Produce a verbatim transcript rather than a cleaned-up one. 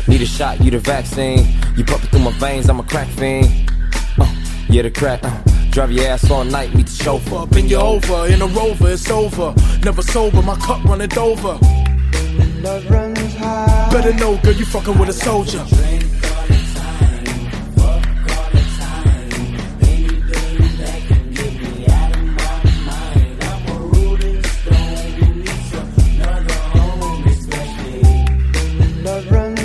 Need a shot, you the vaccine. You pumping through my veins, I'm a crack fiend. Uh, yeah, the crack. Uh, drive your ass all night, meet the chauffeur. Been you over, in a rover, it's over. Never sober, my cup running over. Love runs high. Better know, girl, you fucking with a soldier.